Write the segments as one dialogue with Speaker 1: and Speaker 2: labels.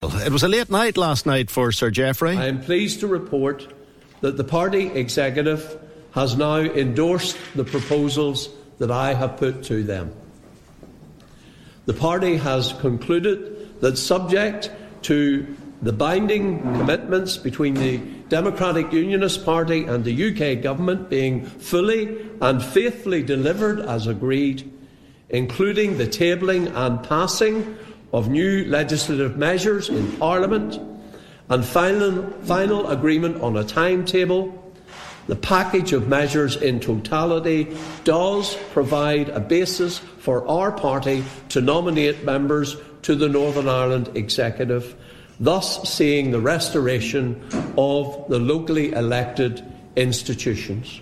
Speaker 1: It was a late night last night for Sir Geoffrey.
Speaker 2: I am pleased to report that the party executive has now endorsed the proposals that I have put to them. The party has concluded that, subject to the binding commitments between the Democratic Unionist Party and the UK Government being fully and faithfully delivered as agreed, including the tabling and passing of new legislative measures in Parliament and final agreement on a timetable, the package of measures in totality does provide a basis for our party to nominate members to the Northern Ireland Executive, thus seeing the restoration of the locally elected institutions.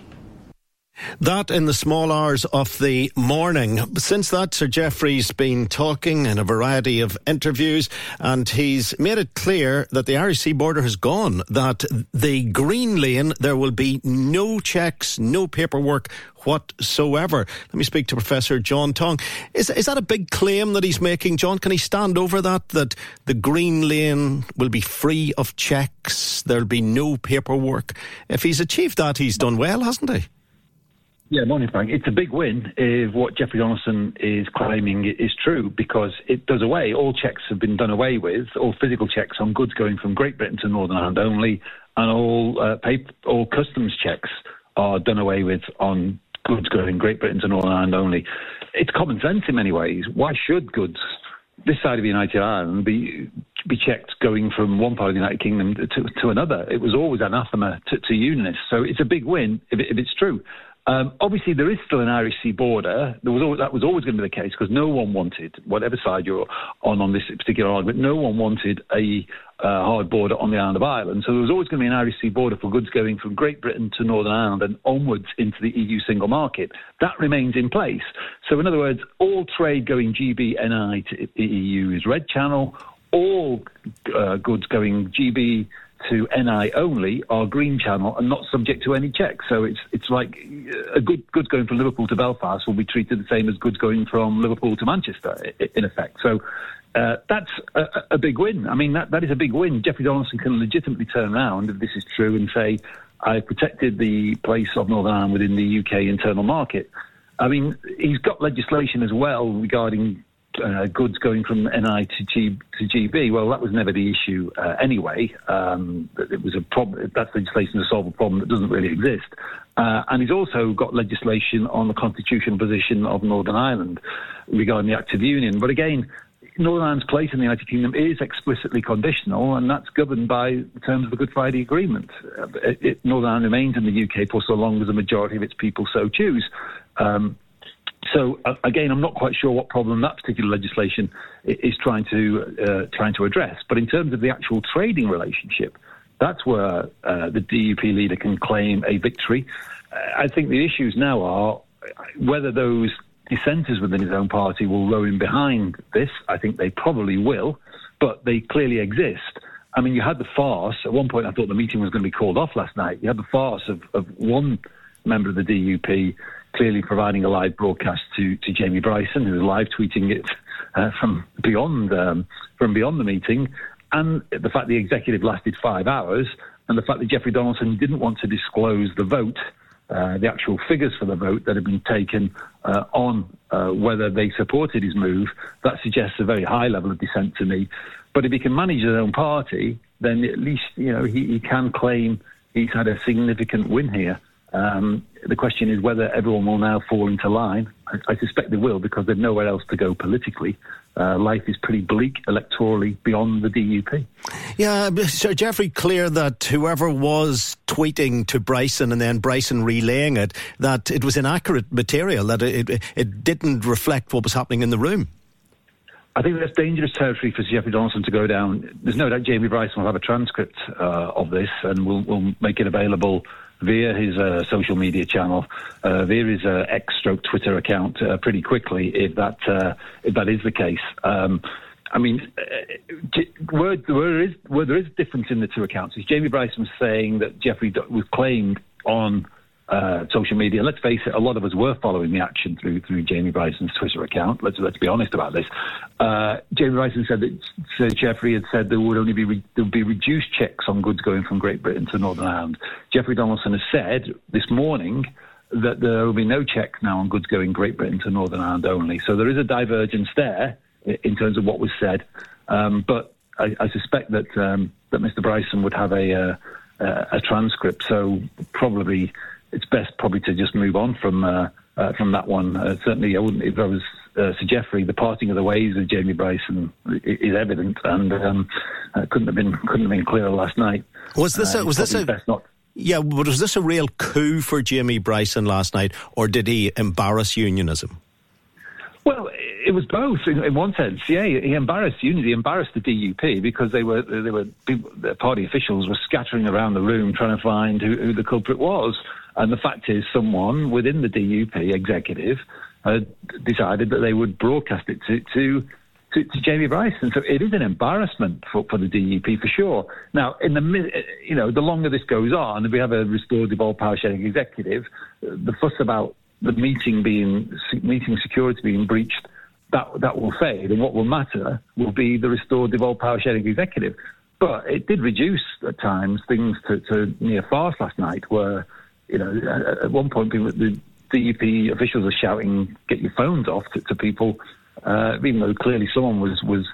Speaker 1: That in the small hours of the morning. Since that, Sir Geoffrey's been talking in a variety of interviews, and he's made it clear that the Irish Sea border has gone, that the Green Lane, there will be no checks, no paperwork whatsoever. Let me speak to Professor John Tong. Is that a big claim that he's making, John? Can he stand over that the Green Lane will be free of checks, there'll be no paperwork? If he's achieved that, he's done well, hasn't he?
Speaker 3: Yeah, morning, Frank. It's a big win if what Jeffrey Donaldson is claiming is true, because it does away. All checks have been done away with, all physical checks on goods going from Great Britain to Northern Ireland only, and all customs checks are done away with on goods going Great Britain to Northern Ireland only. It's common sense in many ways. Why should goods this side of the United Ireland be checked going from one part of the United Kingdom to another? It was always anathema to unionists. So it's a big win if it's true. Obviously, there is still an Irish Sea border. That was always going to be the case, because no one wanted, whatever side you're on this particular argument, no one wanted a hard border on the island of Ireland. So there was always going to be an Irish Sea border for goods going from Great Britain to Northern Ireland and onwards into the EU single market. That remains in place. So in other words, all trade going GB, NI to the EU is red channel. All goods going GB to NI only are green channel and not subject to any checks. So it's like a goods going from Liverpool to Belfast will be treated the same as goods going from Liverpool to Manchester, in effect. So that's a big win. I mean, that is a big win. Jeffrey Donaldson can legitimately turn around, if this is true, and say, I protected the place of Northern Ireland within the UK internal market. I mean, he's got legislation as well regarding goods going from NI to GB. Well, that was never the issue anyway. It was a problem. That's legislation to solve a problem that doesn't really exist. And he's also got legislation on the constitutional position of Northern Ireland regarding the Act of Union. But again, Northern Ireland's place in the United Kingdom is explicitly conditional, and that's governed by the terms of the Good Friday Agreement. Northern Ireland remains in the UK for so long as the majority of its people so choose. So again, I'm not quite sure what problem that particular legislation is trying to address. But in terms of the actual trading relationship, that's where the DUP leader can claim a victory. I think the issues now are whether those dissenters within his own party will row him behind this. I think they probably will, but they clearly exist. I mean, you had the farce. At one point, I thought the meeting was going to be called off last night. You had the farce of one member of the DUP clearly providing a live broadcast to Jamie Bryson, who was live tweeting it from beyond the meeting, and the fact the executive lasted 5 hours, and the fact that Jeffrey Donaldson didn't want to disclose the vote, the actual figures for the vote that had been taken on whether they supported his move. That suggests a very high level of dissent to me. But if he can manage his own party, then at least he can claim he's had a significant win here. The question is whether everyone will now fall into line. I suspect they will, because they've nowhere else to go politically. Life is pretty bleak electorally beyond the DUP.
Speaker 1: Yeah, Sir Geoffrey, clear that whoever was tweeting to Bryson and then Bryson relaying it, that it was inaccurate material, that it didn't reflect what was happening in the room.
Speaker 3: I think that's dangerous territory for Jeffrey Donaldson to go down. There's no doubt Jamie Bryson will have a transcript of this, and we'll make it available via his social media channel, via his X/Twitter account pretty quickly, if that is the case. I mean, where there is difference in the two accounts is Jamie Bryson was saying that Jeffrey was claimed on social media. Let's face it, a lot of us were following the action through Jamie Bryson's Twitter account. Let's be honest about this. Jamie Bryson said that Sir Geoffrey had said there would be reduced checks on goods going from Great Britain to Northern Ireland. Geoffrey Donaldson has said this morning that there will be no checks now on goods going Great Britain to Northern Ireland only. So there is a divergence there in terms of what was said. But I suspect that Mr. Bryson would have a transcript. So probably it's best to just move on from that one. Certainly, I wouldn't. If I was Sir Geoffrey, the parting of the ways of Jamie Bryson is evident, and couldn't have been clearer last night.
Speaker 1: Was this a real coup for Jamie Bryson last night, or did he embarrass unionism?
Speaker 3: Well, it was both in one sense. Yeah, he embarrassed unity, embarrassed the DUP because the party officials were scattering around the room trying to find who the culprit was. And the fact is, someone within the DUP executive decided that they would broadcast it to Jamie Bryson. So it is an embarrassment for the DUP for sure. Now, the longer this goes on, if we have a restored devolved power sharing executive, the fuss about the meeting security being breached, that will fade, and what will matter will be the restored devolved power sharing executive. But it did reduce at times things to near farce last night, where at one point the DUP officials are shouting, "Get your phones off" to people, even though clearly someone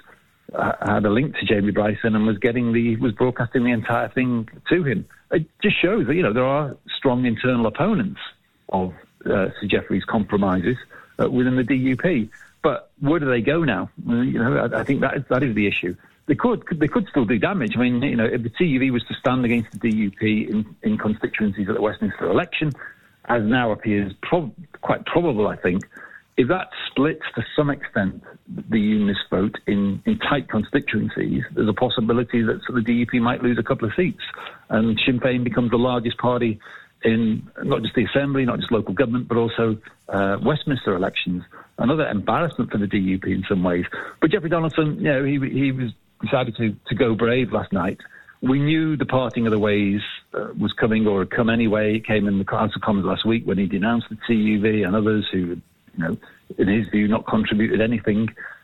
Speaker 3: had a link to Jamie Bryson and was broadcasting the entire thing to him. It just shows that there are strong internal opponents of Sir Geoffrey's compromises within the DUP. But where do they go now? I think that is the issue. They could still do damage. I mean, if the TUV was to stand against the DUP in constituencies at the Westminster election, as now appears quite probable, I think, if that splits to some extent the unionist vote in tight constituencies, there's a possibility that the DUP might lose a couple of seats, and Sinn Féin becomes the largest party in not just the Assembly, not just local government, but also Westminster elections. Another embarrassment for the DUP in some ways. But Geoffrey Donaldson, he was decided to go brave last night. We knew the parting of the ways was coming, or had come anyway. It came in the House of Commons last week when he denounced the TUV and others who had, in his view, not contributed anything.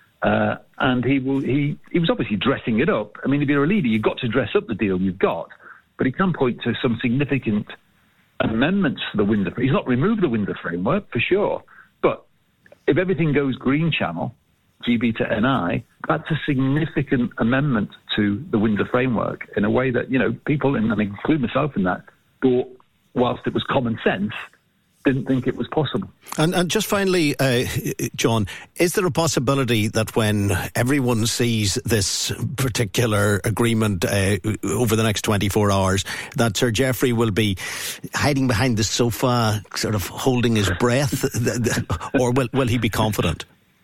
Speaker 3: And he was obviously dressing it up. I mean, if you're a leader, you've got to dress up the deal you've got. But he can point to some significant amendments to the Windsor. He's not removed the Windsor framework, for sure. But if everything goes Green Channel, GB to NI, that's a significant amendment to the Windsor framework in a way that, people, and I include myself in that, thought, whilst it was common sense, didn't think it was possible.
Speaker 1: And just finally, John, is there a possibility that when everyone sees this particular agreement over the next 24 hours, that Sir Geoffrey will be hiding behind the sofa, sort of holding his breath, or will he be confident?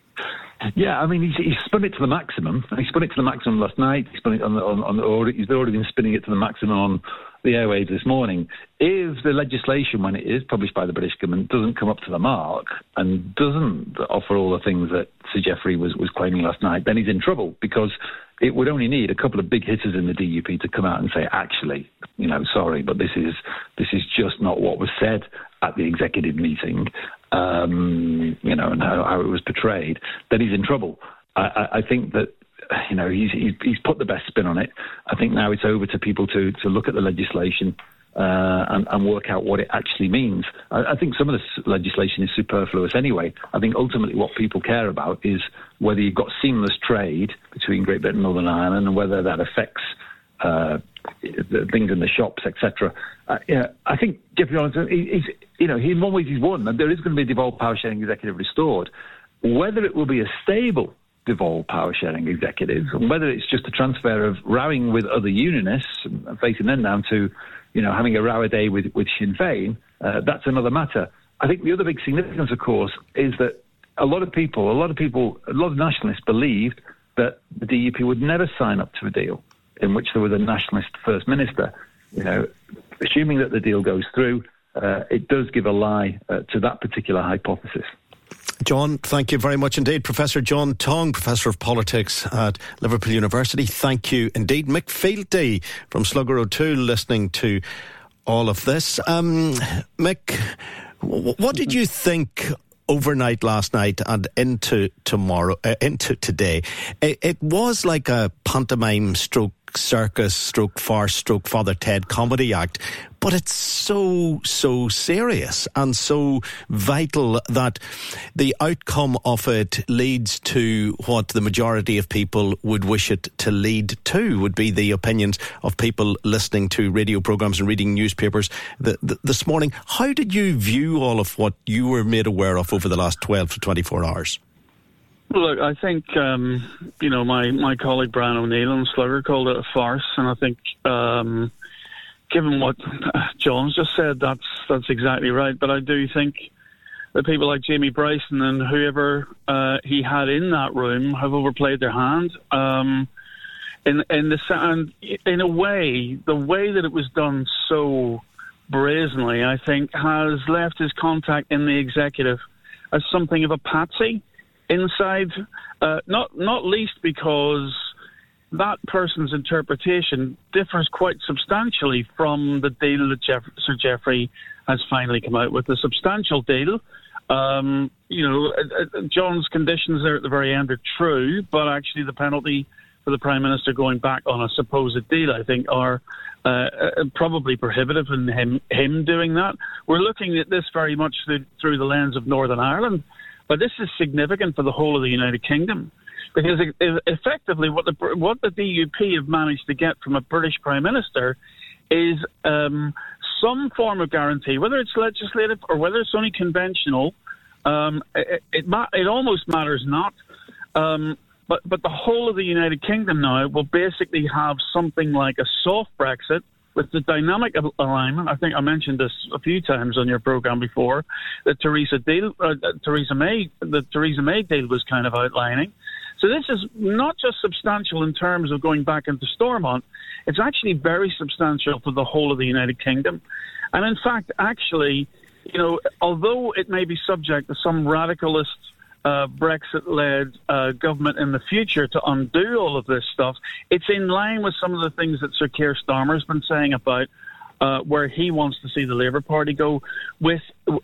Speaker 3: Yeah, I mean, he's spun it to the maximum. He spun it to the maximum last night. He spun it he's already been spinning it to the maximum on the airwaves this morning. If the legislation, when it is published by the British government, doesn't come up to the mark and doesn't offer all the things that Sir Geoffrey was claiming last night, then he's in trouble, because it would only need a couple of big hitters in the DUP to come out and say, actually, sorry, but this is just not what was said at the executive meeting, and how it was portrayed. Then he's in trouble. I think that he's put the best spin on it. I think now it's over to people to look at the legislation and work out what it actually means. I think some of this legislation is superfluous anyway. I think ultimately what people care about is whether you've got seamless trade between Great Britain and Northern Ireland, and whether that affects the things in the shops, etc. I think Geoffrey Donaldson, he in one way he's won, and there is going to be a devolved power sharing executive restored. Whether it will be a stable devolved power sharing executive, and whether it's just a transfer of rowing with other unionists and facing them down to, having a row a day with Sinn Féin, that's another matter. I think the other big significance, of course, is that a lot of nationalists believed that the DUP would never sign up to a deal in which there was a nationalist First Minister. Assuming that the deal goes through, it does give a lie to that particular hypothesis.
Speaker 1: John, thank you very much indeed. Professor John Tonge, Professor of Politics at Liverpool University. Thank you indeed. Mick Fealty from Slugger O'Toole listening to all of this. Mick, what did you think overnight last night and into today? It was like a pantomime stroke circus stroke farce stroke Father Ted comedy act, but it's so serious and so vital that the outcome of it leads to what the majority of people would wish it to lead to, would be the opinions of people listening to radio programmes and reading newspapers this morning. How did you view all of what you were made aware of over the last 12 to 24 hours?
Speaker 4: Look, I think, my colleague Brian O'Neill and Slugger called it a farce, and I think, given what John's just said, that's exactly right. But I do think that people like Jamie Bryson and whoever he had in that room have overplayed their hand. And in a way, the way that it was done so brazenly, I think, has left his contact in the executive as something of a patsy inside, not least because that person's interpretation differs quite substantially from the deal that Sir Geoffrey has finally come out with. A substantial deal. John's conditions there at the very end are true, but actually the penalty for the Prime Minister going back on a supposed deal, I think, are probably prohibitive in him doing that. We're looking at this very much through the lens of Northern Ireland. But this is significant for the whole of the United Kingdom, because effectively what the DUP have managed to get from a British Prime Minister is some form of guarantee, whether it's legislative or whether it's only conventional. It almost matters not. But the whole of the United Kingdom now will basically have something like a soft Brexit, with the dynamic alignment. I think I mentioned this a few times on your programme before, that Theresa May deal was kind of outlining. So this is not just substantial in terms of going back into Stormont, it's actually very substantial for the whole of the United Kingdom. And in fact, actually, although it may be subject to some radicalist Brexit-led government in the future to undo all of this stuff, it's in line with some of the things that Sir Keir Starmer's been saying about where he wants to see the Labour Party go with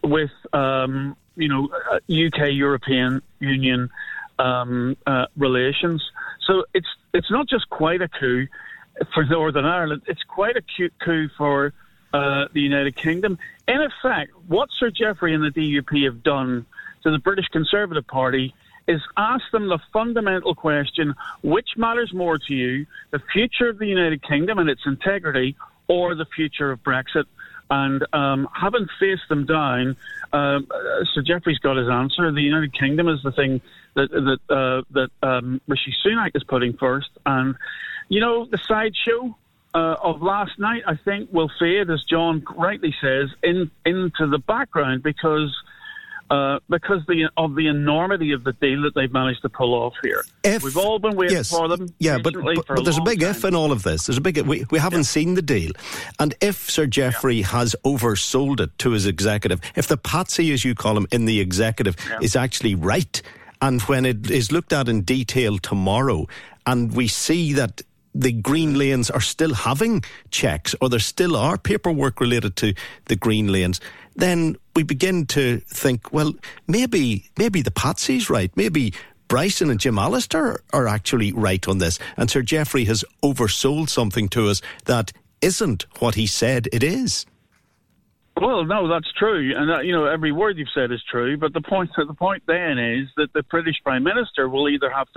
Speaker 4: UK-European Union relations. So it's not just quite a coup for Northern Ireland, it's quite a coup for the United Kingdom. In effect, what Sir Geoffrey and the DUP have done to the British Conservative Party is ask them the fundamental question: which matters more to you, the future of the United Kingdom and its integrity, or the future of Brexit? And having faced them down, Sir Geoffrey's got his answer. The United Kingdom is the thing that Rishi Sunak is putting first. And, the sideshow of last night, I think, will fade, as John rightly says, into the background because of the enormity of the deal that they've managed to pull off here. We've all been waiting for them.
Speaker 1: Yeah, but there's a big if in all of this. There's a big if. We haven't seen the deal. And if Sir Geoffrey has oversold it to his executive, if the patsy, as you call him, in the executive is actually right, and when it is looked at in detail tomorrow, and we see that the Green Lanes are still having checks, or there still are paperwork related to the Green Lanes, then we begin to think, well, maybe the patsy's right. Maybe Bryson and Jim Allister are actually right on this, and Sir Geoffrey has oversold something to us that isn't what he said it is.
Speaker 4: Well, no, that's true, and every word you've said is true. But the point then is that the British Prime Minister will either have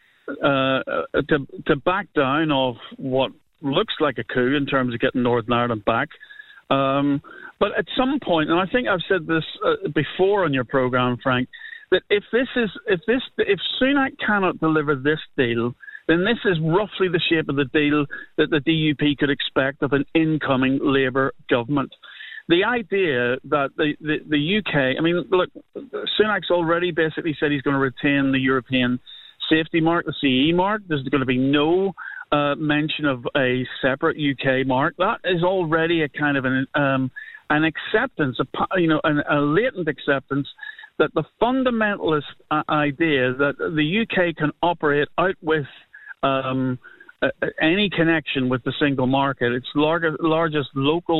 Speaker 4: to back down of what looks like a coup in terms of getting Northern Ireland back. But at some point, and I think I've said this before on your programme, Frank, that if Sunak cannot deliver this deal, then this is roughly the shape of the deal that the DUP could expect of an incoming Labour government. The idea that the UK, I mean, look, Sunak's already basically said he's going to retain the European safety mark, the CE mark. There's going to be no mention of a separate UK mark. That is already a kind of an acceptance, a latent acceptance that the fundamentalist idea that the UK can operate out with any connection with the single market, its largest local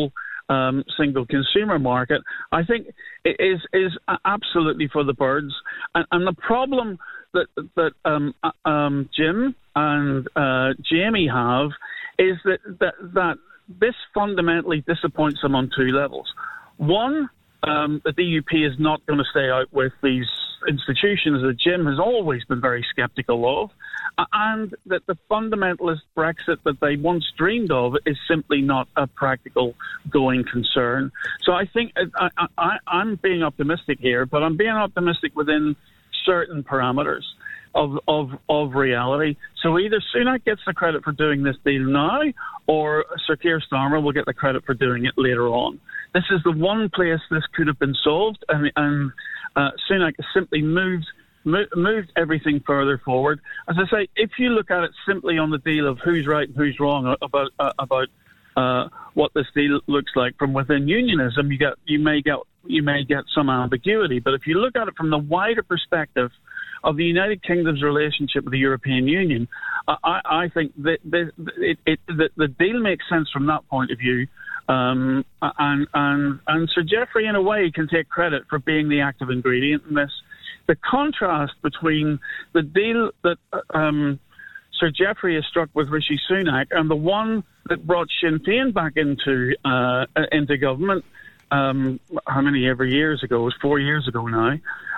Speaker 4: single consumer market, I think it is absolutely for the birds. And the problem that Jim and Jamie have is that this fundamentally disappoints them on two levels. One, the DUP is not going to stay out with these institutions that Jim has always been very sceptical of, and that the fundamentalist Brexit that they once dreamed of is simply not a practical going concern. So I think I'm being optimistic here, but I'm being optimistic within certain parameters of reality. So either Sunak gets the credit for doing this deal now, or Sir Keir Starmer will get the credit for doing it later on. This is the one place this could have been solved, and Sunak has simply moved everything further forward. As I say, if you look at it simply on the deal of who's right and who's wrong about what this deal looks like from within unionism, you may get some ambiguity. But if you look at it from the wider perspective of the United Kingdom's relationship with the European Union, I think that the deal makes sense from that point of view. And Sir Geoffrey, in a way, can take credit for being the active ingredient in this. The contrast between the deal that Sir Geoffrey has struck with Rishi Sunak and the one that brought Sinn Féin back into government, how many years ago? It was 4 years ago now.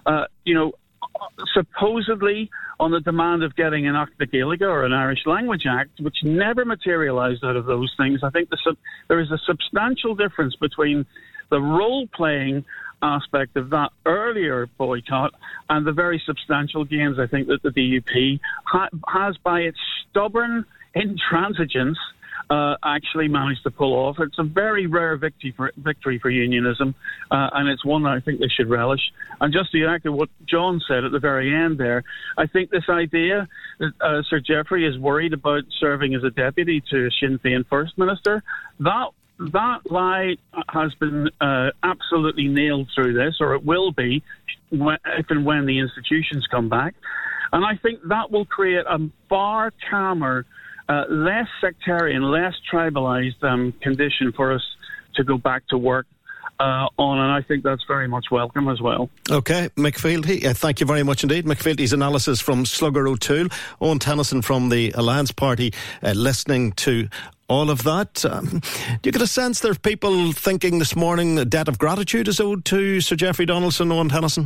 Speaker 4: Supposedly on the demand of getting an Acta Gaeilge or an Irish Language Act, which never materialised out of those things. I think there is a substantial difference between the role-playing aspect of that earlier boycott and the very substantial gains I think that the DUP has, by its stubborn intransigence, actually managed to pull off. It's a very rare victory for unionism, and it's one that I think they should relish. And just to echo what John said at the very end there, I think this idea that Sir Geoffrey is worried about serving as a deputy to a Sinn Féin First Minister, that lie has been absolutely nailed through this, or it will be if and when the institutions come back. And I think that will create a far calmer, less sectarian, less tribalised condition for us to go back to work on, and I think that's very much welcome as well. OK, Mick Fealty, thank you very much indeed. Mick Fealty's analysis from Slugger O'Toole. Owen Tennyson from the Alliance Party listening to all of that. Do you get a sense there are people thinking this morning a debt of gratitude is owed to Sir Geoffrey Donaldson, Owen Tennyson?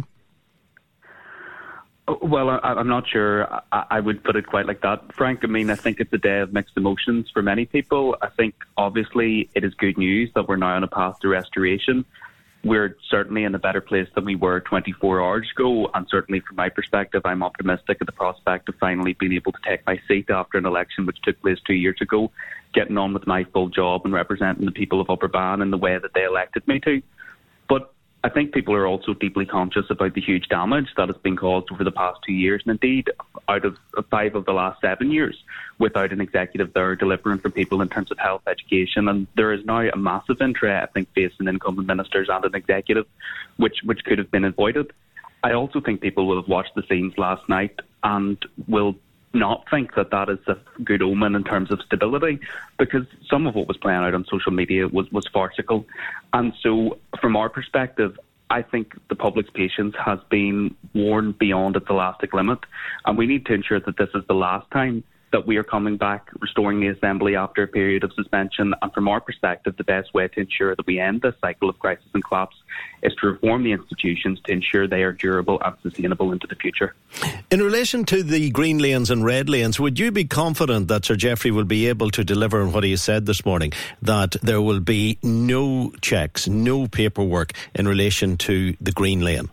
Speaker 5: Well, I'm not sure I would put it quite like that, Frank. I mean, I think it's a day of mixed emotions for many people. I think, obviously, it is good news that we're now on a path to restoration. We're certainly in a better place than we were 24 hours ago, and certainly from my perspective, I'm optimistic at the prospect of finally being able to take my seat after an election which took place 2 years ago, getting on with my full job and representing the people of Upper Bann in the way that they elected me to. But I think people are also deeply conscious about the huge damage that has been caused over the past 2 years, and indeed out of 5 of the last 7 years, without an executive there delivering for people in terms of health, education. And there is now a massive interest, I think, facing incumbent ministers and an executive, which could have been avoided. I also think people will have watched the scenes last night and will not think that is a good omen in terms of stability, because some of what was playing out on social media was farcical. And so from our perspective, I think the public's patience has been worn beyond its elastic limit, and we need to ensure that this is the last time that we are coming back, restoring the Assembly after a period of suspension. And from our perspective, the best way to ensure that we end this cycle of crisis and collapse is to reform the institutions to ensure they are durable and sustainable into the future.
Speaker 1: In relation to the green lanes and red lanes, would you be confident that Sir Geoffrey will be able to deliver on what he has said this morning, that there will be no checks, no paperwork in relation to the green lane?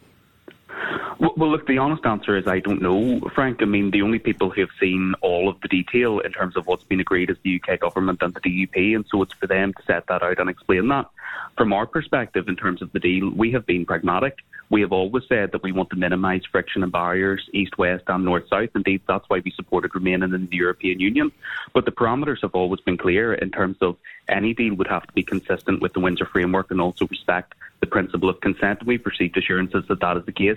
Speaker 5: Well, look, the honest answer is I don't know, Frank. I mean, the only people who have seen all of the detail in terms of what's been agreed is the UK government and the DUP, and so it's for them to set that out and explain that. From our perspective, in terms of the deal, we have been pragmatic. We have always said that we want to minimise friction and barriers east-west and north-south. Indeed, that's why we supported remaining in the European Union. But the parameters have always been clear in terms of any deal would have to be consistent with the Windsor Framework and also respect the principle of consent. We've received assurances that that is the case.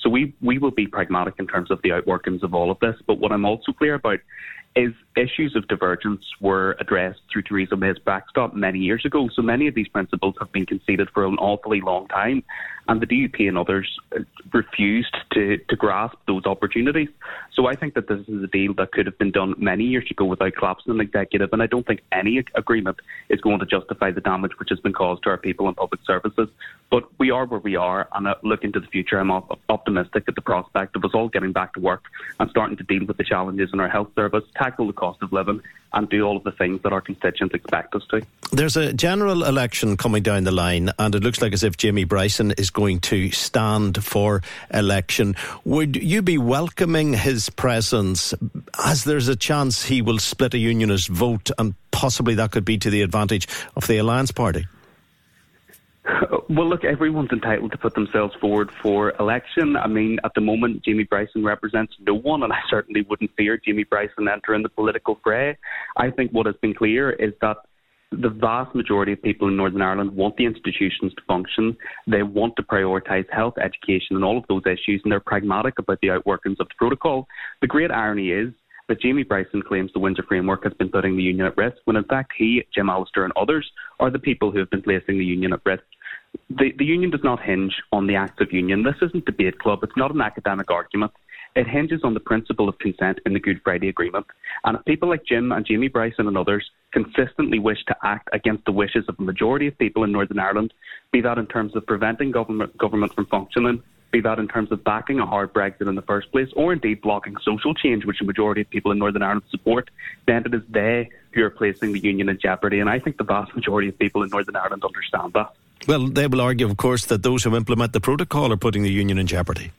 Speaker 5: So we will be pragmatic in terms of the outworkings of all of this. But what I'm also clear about is issues of divergence were addressed through Theresa May's backstop many years ago. So many of these principles have been conceded for an awfully long time, and the DUP and others refused to grasp those opportunities. So I think that this is a deal that could have been done many years ago without collapsing an executive, and I don't think any agreement is going to justify the damage which has been caused to our people and public services. But we are where we are, and look into the future. I'm optimistic at the prospect of us all getting back to work and starting to deal with the challenges in our health service, tackle the cost of living, and do all of the things that our constituents expect us to.
Speaker 1: There's a general election coming down the line, and it looks like as if Jamie Bryson is going to stand for election. Would you be welcoming his presence, as there's a chance he will split a unionist vote, and possibly that could be to the advantage of the Alliance Party?
Speaker 5: Well, look, everyone's entitled to put themselves forward for election. I mean, at the moment, Jamie Bryson represents no one, and I certainly wouldn't fear Jamie Bryson entering the political fray. I think what has been clear is that the vast majority of people in Northern Ireland want the institutions to function. They want to prioritise health, education and all of those issues, and they're pragmatic about the outworkings of the protocol. The great irony is that Jamie Bryson claims the Windsor Framework has been putting the union at risk, when in fact he, Jim Allister and others are the people who have been placing the union at risk. The union does not hinge on the acts of union. This isn't debate club. It's not an academic argument. It hinges on the principle of consent in the Good Friday Agreement. And if people like Jim and Jamie Bryson and others consistently wish to act against the wishes of the majority of people in Northern Ireland, be that in terms of preventing government from functioning, be that in terms of backing a hard Brexit in the first place, or indeed blocking social change, which the majority of people in Northern Ireland support, then it is they who are placing the union in jeopardy. And I think the vast majority of people in Northern Ireland understand that.
Speaker 1: Well, they will argue, of course, that those who implement the protocol are putting the union in jeopardy.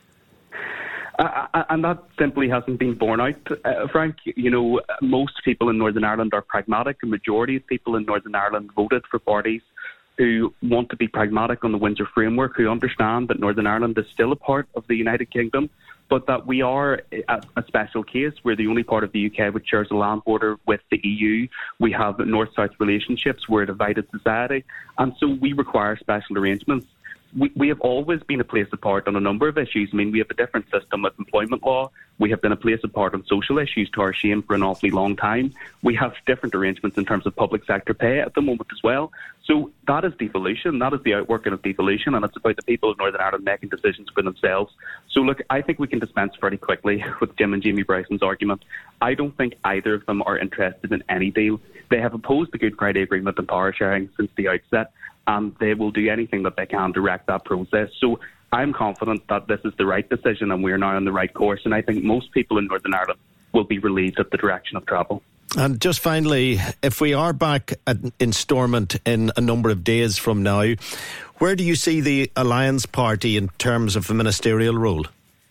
Speaker 5: And that simply hasn't been borne out, Frank. You know, most people in Northern Ireland are pragmatic. The majority of people in Northern Ireland voted for parties who want to be pragmatic on the Windsor Framework, who understand that Northern Ireland is still a part of the United Kingdom, but that we are a special case. We're the only part of the UK which shares a land border with the EU. We have north-south relationships. We're a divided society. And so we require special arrangements. We have always been a place apart on a number of issues. I mean, we have a different system with employment law. We have been a place apart on social issues, to our shame, for an awfully long time. We have different arrangements in terms of public sector pay at the moment as well. So that is devolution. That is the outworking of devolution, and it's about the people of Northern Ireland making decisions for themselves. So look, I think we can dispense very quickly with Jim and Jamie Bryson's argument. I don't think either of them are interested in any deal. They have opposed the Good Friday Agreement and power sharing since the outset, and they will do anything that they can to wreck that process. So I'm confident that this is the right decision and we're now on the right course, and I think most people in Northern Ireland will be relieved at the direction of travel.
Speaker 1: And just finally, if we are back in Stormont in a number of days from now, where do you see the Alliance Party in terms of a ministerial role?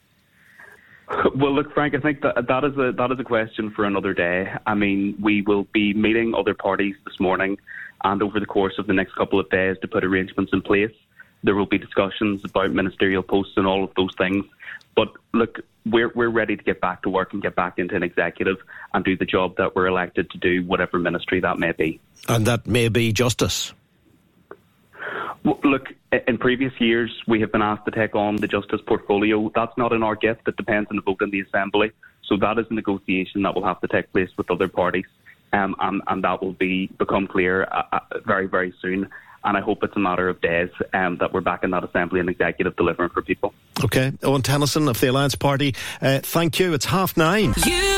Speaker 5: Well, look, Frank, I think that is a question for another day. I mean, we will be meeting other parties this morning and over the course of the next couple of days to put arrangements in place. There will be discussions about ministerial posts and all of those things. But look, we're ready to get back to work and get back into an executive and do the job that we're elected to do, whatever ministry that may be. And
Speaker 1: that may be justice.
Speaker 5: Well, look, in previous years, we have been asked to take on the justice portfolio. That's not in our gift. It depends on the vote in the Assembly. So that is a negotiation that will have to take place with other parties. And that will become clear very, very soon. And I hope it's a matter of days that we're back in that Assembly and Executive delivering for people. OK. Owen Tennyson of the Alliance Party, thank you. It's 9:30.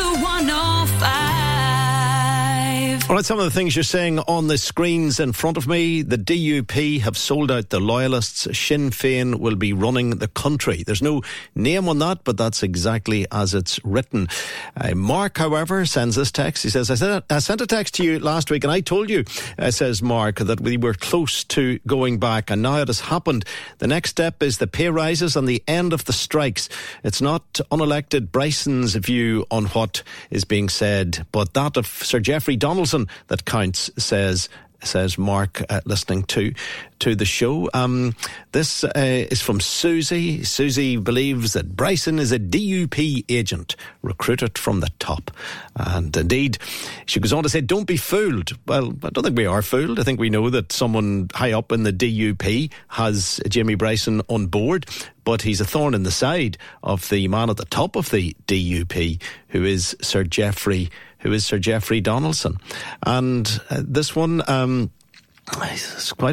Speaker 6: U105.
Speaker 1: All right, some of the things you're seeing on the screens in front of me. The DUP have sold out the Loyalists. Sinn Féin will be running the country. There's no name on that, but that's exactly as it's written. Mark, however, sends this text. He says, I sent a text to you last week and I told you, says Mark, that we were close to going back, and now it has happened. The next step is the pay rises and the end of the strikes. It's not unelected Bryson's view on what is being said, but that of Sir Geoffrey Donaldson that counts, says says Mark, listening to the show. This is from Susie. Susie believes that Bryson is a DUP agent recruited from the top. And indeed, she goes on to say, don't be fooled. Well, I don't think we are fooled. I think we know that someone high up in the DUP has Jamie Bryson on board, but he's a thorn in the side of the man at the top of the DUP, who is Sir Geoffrey Donaldson. And this one, there's quite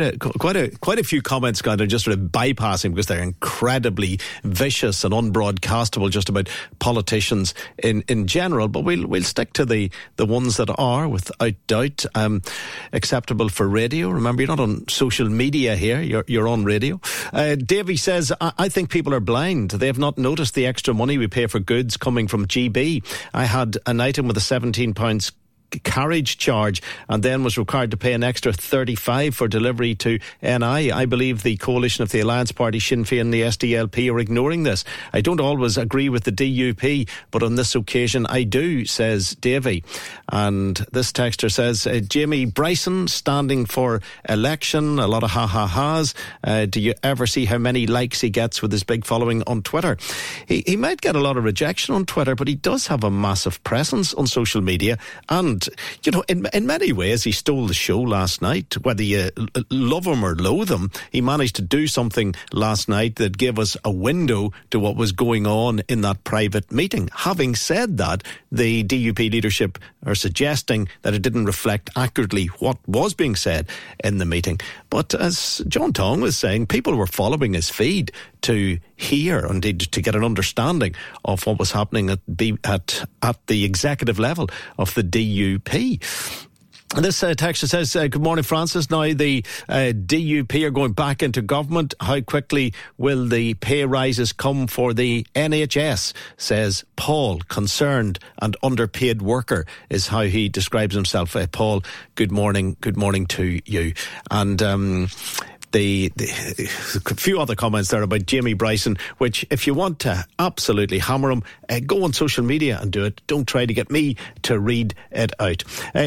Speaker 1: a few comments kind of just sort of bypassing because they're incredibly vicious and unbroadcastable just about politicians in general. But we'll stick to the ones that are without doubt acceptable for radio. Remember, you're not on social media here; you're on radio. Davy says, I think people are blind. They have not noticed the extra money we pay for goods coming from GB. I had an item with a £17 carriage charge and then was required to pay an extra 35 for delivery to NI. I believe the coalition of the Alliance Party, Sinn Féin and the SDLP are ignoring this. I don't always agree with the DUP, but on this occasion I do, says Davy. And this texter says, Jamie Bryson standing for election, a lot of ha-ha-has. Do you ever see how many likes he gets with his big following on Twitter? He might get a lot of rejection on Twitter, but he does have a massive presence on social media. And you know, in many ways, he stole the show last night. Whether you love him or loathe him, he managed to do something last night that gave us a window to what was going on in that private meeting. Having said that, the DUP leadership are suggesting that it didn't reflect accurately what was being said in the meeting. But as John Tong was saying, people were following his feed to hear, indeed to get an understanding of what was happening at the executive level of the DUP. And this texter says, good morning, Francis. Now the DUP are going back into government. How quickly will the pay rises come for the NHS? Says Paul, concerned and underpaid worker is how he describes himself. Paul, good morning to you. And a few other comments there about Jamie Bryson, which if you want to absolutely hammer him, go on social media and do it. Don't try to get me to read it out.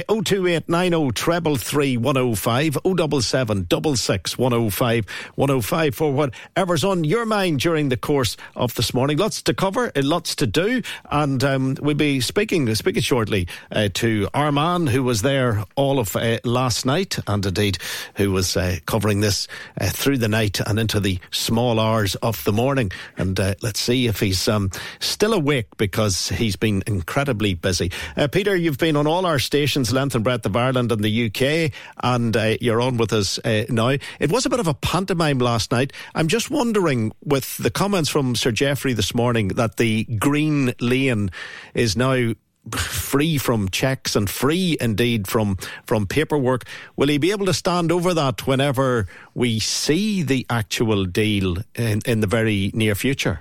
Speaker 1: 02890 333 105 077 66 105 105 for whatever's on your mind during the course of this morning. Lots to cover, lots to do, and we'll be speaking shortly to our man who was there all of last night, and indeed who was covering this through the night and into the small hours of the morning. And let's see if he's still awake, because he's been incredibly busy. Peter, you've been on all our stations length and breadth of Ireland and the UK, and you're on with us now. It was a bit of a pantomime last night. I'm just wondering, with the comments from Sir Geoffrey this morning that the Green Lane is now free from checks and free indeed from paperwork, will he be able to stand over that whenever we see the actual deal in the very near future?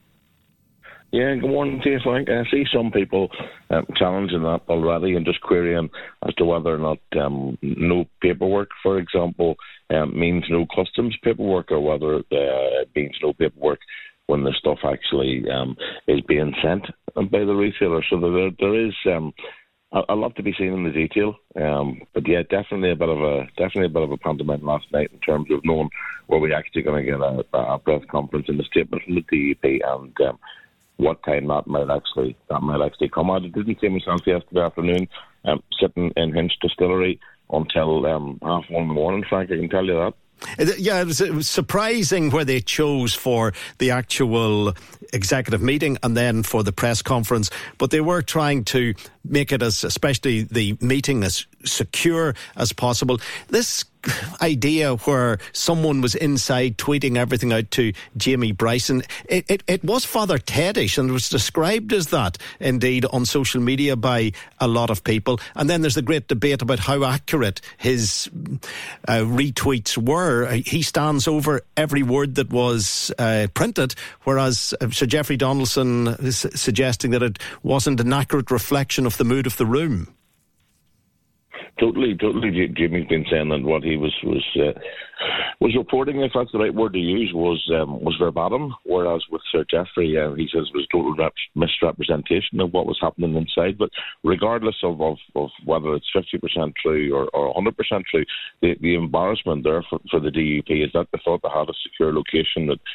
Speaker 7: Yeah, good morning to you, Frank. I see some people challenging that already and just querying as to whether or not no paperwork, for example, means no customs paperwork, or whether it means no paperwork when the stuff actually is being sent by the retailer. So there is a lot to be seen in the detail. But yeah, definitely a bit of a pantomime last night in terms of knowing where we're actually going to get a press conference and a statement from the DUP, and what time that might actually come out. I didn't see myself yesterday afternoon sitting in Hinch Distillery until 1:30 in the morning, Frank, I can tell you that.
Speaker 1: Yeah, it was surprising where they chose for the actual executive meeting and then for the press conference, but they were trying to make it especially the meeting, as secure as possible. This idea where someone was inside tweeting everything out to Jamie Bryson, it was Father Ted-ish, and it was described as that indeed on social media by a lot of people. And then there's the great debate about how accurate his retweets were. He stands over every word that was printed, whereas Sir Geoffrey Donaldson is suggesting that it wasn't an accurate reflection of the mood of the room.
Speaker 7: Totally. Jimmy's been saying that what he was reporting, if that's the right word to use, was verbatim. Whereas with Sir Geoffrey, he says it was total misrepresentation of what was happening inside. But regardless of whether it's 50% true or 100% true, the embarrassment there for the DUP is that they thought they had a secure location, that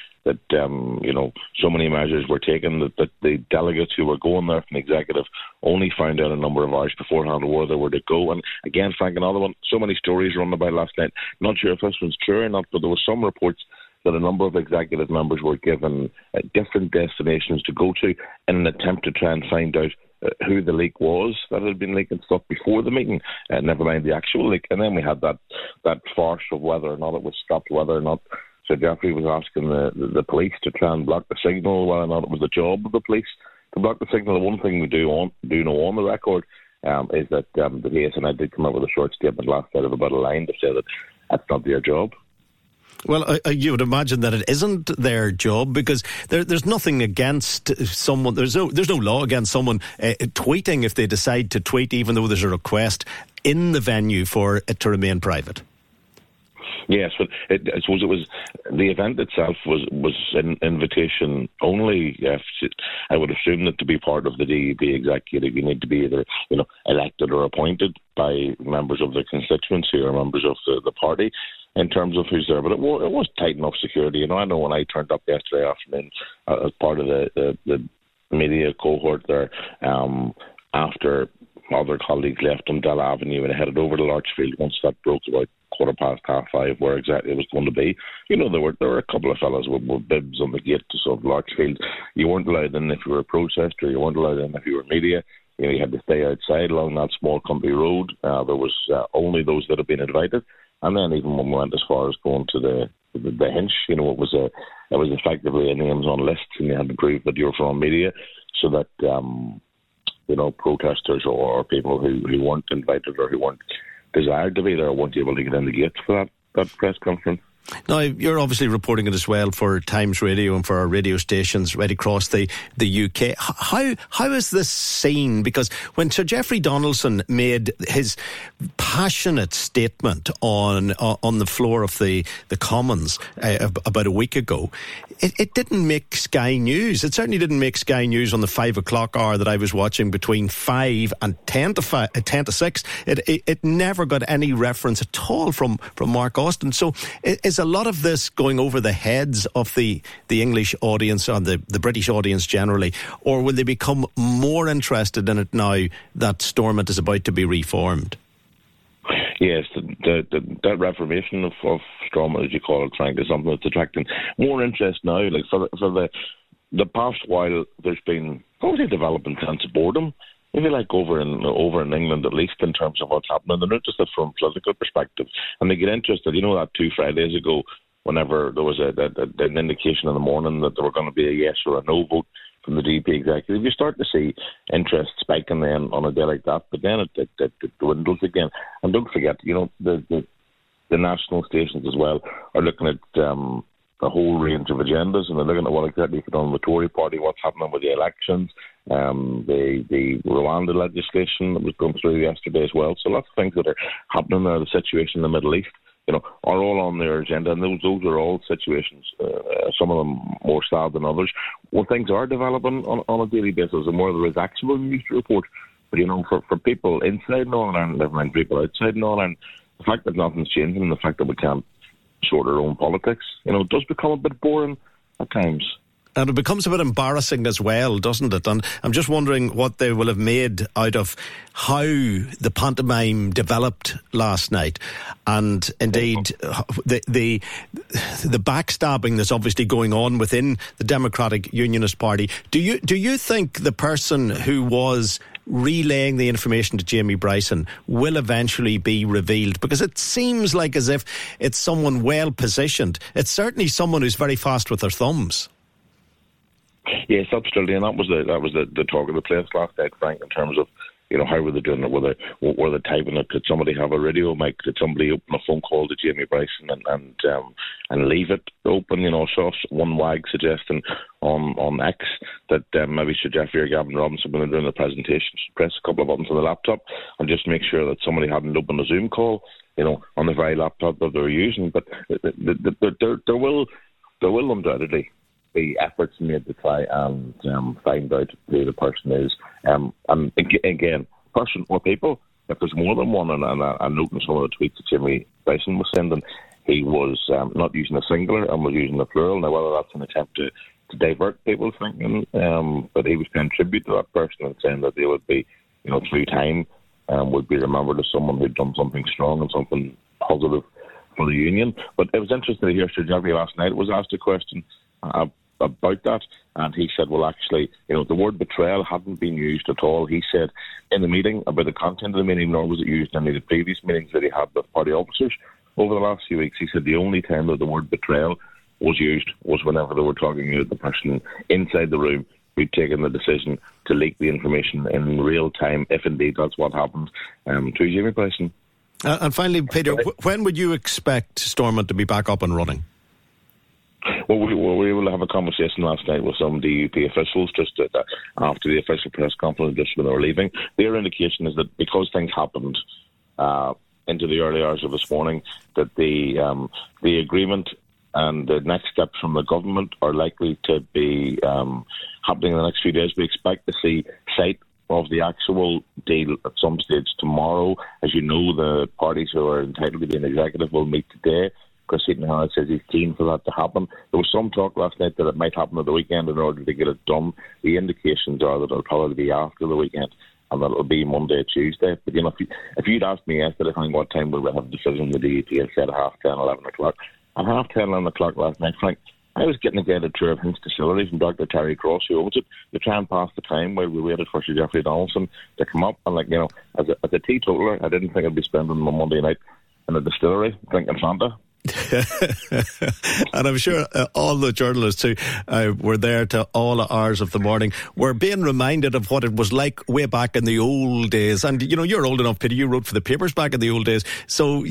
Speaker 7: so many measures were taken, that the delegates who were going there from the executive only found out a number of hours beforehand where they were to go. And again, Frank, another one, so many stories run about last night. Not sure if this one's true or not, but there were some reports that a number of executive members were given different destinations to go to in an attempt to try and find out who the leak was that had been leaking stuff before the meeting, never mind the actual leak. And then we had that farce of whether or not it was stopped, whether or not Sir Geoffrey was asking the police to try and block the signal, whether or not it was the job of the police to block the signal. The one thing we do know on the record is that the PSNI did come up with a short statement last night of about a line to say that that's not their job.
Speaker 1: Well, you would imagine that it isn't their job, because there's nothing against someone. There's no law against someone tweeting if they decide to tweet, even though there's a request in the venue for it to remain private.
Speaker 7: Yes, but I suppose it was the event itself was an invitation only. Yes, I would assume that to be part of the DUP executive, you need to be either elected or appointed by members of the constituency or members of the party in terms of who's there. But it was tight enough security. I know when I turned up yesterday afternoon as part of the media cohort there, after other colleagues left on Dell Avenue and headed over to Larchfield once that broke about 5:15, where exactly it was going to be. There were a couple of fellas with bibs on the gate to sort of Larchfield. You weren't allowed in if you were a protester. You weren't allowed in if you were media. You had to stay outside along that small country road. There was only those that had been invited. And then even when we went as far as going to the Hinch, it was effectively a names on lists, and you had to prove that you were from media, so that protesters or people who weren't invited or who weren't desired to be there weren't able to get in the gate for that press conference.
Speaker 1: Now, you're obviously reporting it as well for Times Radio and for our radio stations right across the UK. How is this seen? Because when Sir Geoffrey Donaldson made his passionate statement on the floor of the Commons about a week ago, it didn't make Sky News. It certainly didn't make Sky News on the 5 o'clock hour that I was watching between 5 and 10 to 6. It never got any reference at all from Mark Austin. So is a lot of this going over the heads of the English audience and the British audience generally, or will they become more interested in it now that Stormont is about to be reformed?
Speaker 7: Yes, that reformation of Stormont, as you call it, Frank, is something that's attracting more interest now. Like for the past while, there's been probably a developing sense of boredom, if you like, over in England, at least in terms of what's happening. They're interested from a political perspective, and they get interested. That 2 Fridays ago, whenever there was an indication in the morning that there were going to be a yes or a no vote from the DUP executive, you start to see interest spiking then on a day like that, but then it dwindles again. And don't forget, the national stations as well are looking at a whole range of agendas, and they're looking at what exactly is going on with the Tory party, what's happening with the elections, the Rwanda legislation that was going through yesterday as well. So lots of things that are happening there, the situation in the Middle East, are all on their agenda, and those are all situations, some of them more sad than others, where things are developing on a daily basis, and where there is actual news to report. But, for people inside Northern Ireland, never mind people outside Northern Ireland, the fact that nothing's changing, and the fact that we can't sort our own politics, it does become a bit boring at times.
Speaker 1: And it becomes a bit embarrassing as well, doesn't it? And I'm just wondering what they will have made out of how the pantomime developed last night, and indeed the backstabbing that's obviously going on within the Democratic Unionist Party. Do you think the person who was relaying the information to Jamie Bryson will eventually be revealed? Because it seems like as if it's someone well positioned. It's certainly someone who's very fast with their thumbs.
Speaker 7: Yes, absolutely, and that was the talk of the place last night, Frank, in terms of how were they doing it? Were they typing it? Could somebody have a radio mic? Did somebody open a phone call to Jamie Bryson and leave it open? I saw one wag suggesting on X that maybe Sir Geoffrey or Gavin Robinson, when they're doing the presentation, should press a couple of buttons on the laptop and just make sure that somebody hadn't opened a Zoom call, on the very laptop that they were using. But there will undoubtedly be efforts made to try and find out who the person is. And again, person or people, if there's more than one, and I noticed some of the tweets that Jamie Bryson was sending, he was not using a singular and was using a plural. Now, whether that's an attempt to divert people's thinking, but he was paying tribute to that person and saying that they would be, through time, would be remembered as someone who'd done something strong and something positive for the union. But it was interesting to hear Sir Geoffrey last night was asked a question about that, and he said, well, actually, the word betrayal hadn't been used at all. He said in the meeting about the content of the meeting, nor was it used in any of the previous meetings that he had with party officers over the last few weeks. He said the only time that the word betrayal was used was whenever they were talking about the person inside the room who'd taken the decision to leak the information in real time, if indeed that's what happened, to Jamie Bryson.
Speaker 1: And finally, Peter, when would you expect Stormont to be back up and running?
Speaker 7: Well, we were able to have a conversation last night with some DUP officials just after the official press conference, just when they were leaving. Their indication is that because things happened into the early hours of this morning, that the agreement and the next steps from the government are likely to be happening in the next few days. We expect to see sight of the actual deal at some stage tomorrow. As you know, the parties who are entitled to be in executive will meet today. Chris Heaton-Harris says he's keen for that to happen. There was some talk last night that it might happen at the weekend in order to get it done. The indications are that it'll probably be after the weekend and that it'll be Monday, Tuesday. But, if you'd asked me yesterday, what time will we have a decision in the DUP, I said 10:30, 11 o'clock. At 10:30, 11 o'clock last night, Frank, I was getting a guided tour of Hinks Distillery from Dr. Terry Cross, who owns it, to try and pass the time while we waited for Sir Geoffrey Donaldson to come up. And, as a teetotaler, I didn't think I'd be spending my Monday night in a distillery drinking Fanta.
Speaker 1: And I'm sure all the journalists who were there to all hours of the morning were being reminded of what it was like way back in the old days. And you're old enough, Peter, you wrote for the papers back in the old days, so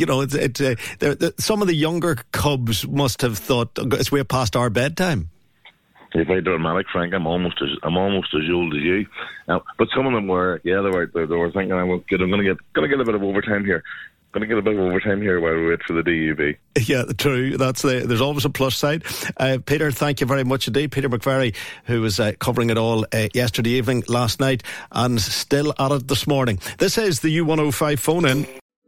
Speaker 1: some of the younger cubs must have thought it's way past our bedtime.
Speaker 7: You're very dramatic, Frank. I'm almost as old as you. But some of them were, they were thinking, I'm going to get a bit of overtime here. Going to get a bit of overtime here while we wait for the DUP. Yeah, true. There's always a plus side. Peter, thank you very much indeed. Peter McVerry, who was covering it all yesterday evening, last night, and still at it this morning. This is the U105 phone-in.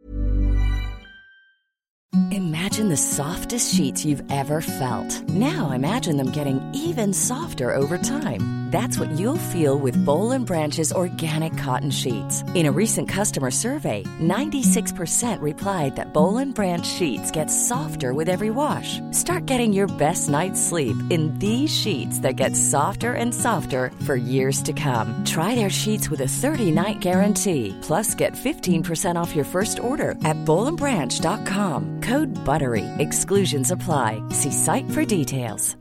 Speaker 8: Imagine the softest sheets you've ever felt. Now imagine them getting even softer over time. That's what you'll feel with Boll & Branch's organic cotton sheets. In a recent customer survey, 96% replied that Boll & Branch sheets get softer with every wash. Start getting your best night's sleep in these sheets that get softer and softer for years to come. Try their sheets with a 30-night guarantee. Plus, get 15% off your first order at bollandbranch.com. Code BUTTERY. Exclusions apply. See site for details.